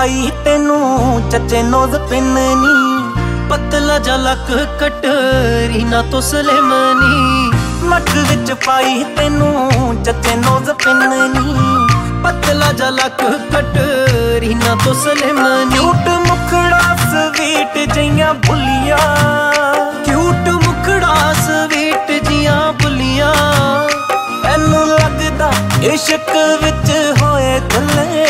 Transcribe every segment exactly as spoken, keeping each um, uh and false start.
पाई तेनू चचे nose pin नी, पतला जा लक कटरी ना तो सलेमनी। नक विच पाई तेनू चचे नोज पिन नी, पतला जा लक कटरी ना तो सलेमनी। क्यूट मुखड़ा स्वीट जियां बुलिया, क्यूट मुखड़ा स्वीट जियां बुलिया। मैनू लगदा इश्क विच होए कल्ले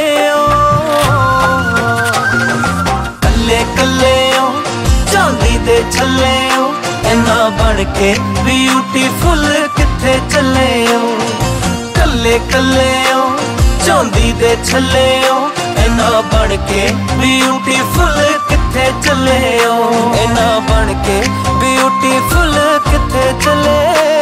कल्ले कल्ले चांदी दे छल्ले इन्ना बन के ब्यूटीफुल किथे चले कल्ले कल्ले चांदी दे छल्ले इन्ना बन के ब्यूटीफुल किथे चले इन्ना बन के ब्यूटीफुल किथे चले।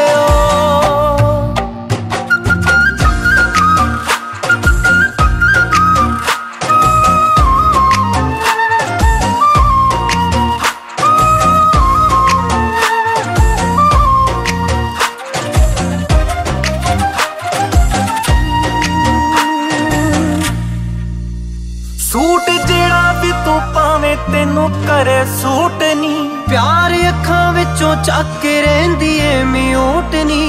सूट जेड़ा भी तू पावे तेनू करे सूट नी, प्यार अखां विचों चक के रहिंदी ए म्यूट नी।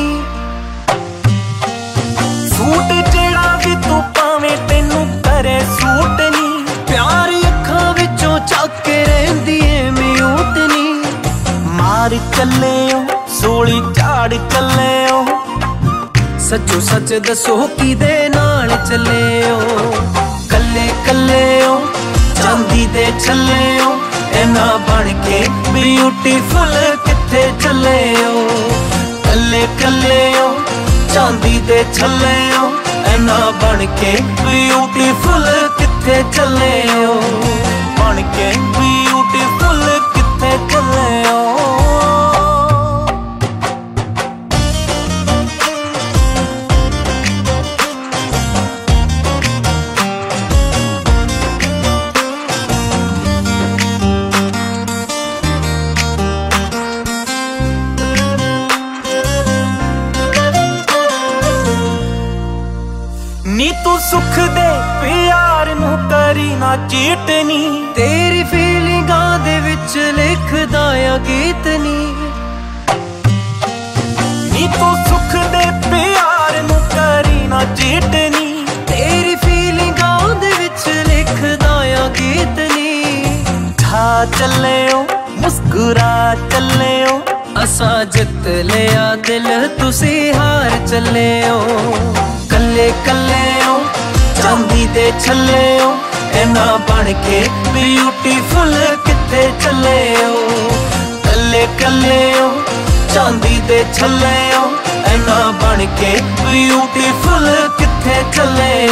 सूट जेड़ा भी तू पावे तेनू करे सूट नी, प्यार अखां विचों चक के रहिंदी ए म्यूट नी। मार चले सोली झाड़ चले सचो सच दसो किदे नाल चले कल्ले कल्ले चांदी दे छल्ले इन्ना बन के ब्यूटीफुल किथे चले कल्ले कल्ले चांदी दे छल्ले इन्ना बन के ब्यूटीफुल किथे चले बन के ब्यूटीफुल किथे चले। नी तू सुख दे प्यार नू करी ना चीटनी, तेरी फीलिंगां दे विच लिखदा आ गीत नी। नी तू सुख दे प्यार नू करी ना चीटनी, तेरी फीलिंगां दे विच लिखदा आ गीत नी। ठा चले मुस्कुरा चले असां जित लिया दिल तुसी हार चले कल्ले कल्ले चांदी दे छल्ले इन्ना बन के ब्यूटीफुल किथे चले कल्ले कल्ले चांदी दे छल्ले इन्ना बन के ब्यूटीफुल किथे चले।